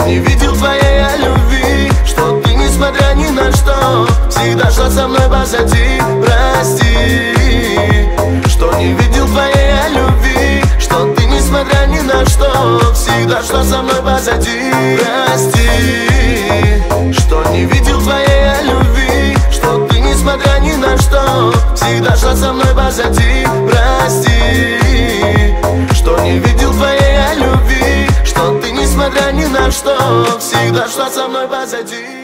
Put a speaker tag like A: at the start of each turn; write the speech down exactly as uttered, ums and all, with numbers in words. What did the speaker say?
A: не видел твоей любви, что ты, несмотря ни на что, всегда шла со мной позади. Прости, что не видел твоей любви, что ты, несмотря ни на что, всегда шла со мной позади. Прости, что не видел твоей любви, что ты, несмотря ни на что, всегда шла со мной позади. Прости, что не видел твоей любви, что ты, несмотря ни на что, всегда шла со мной позади.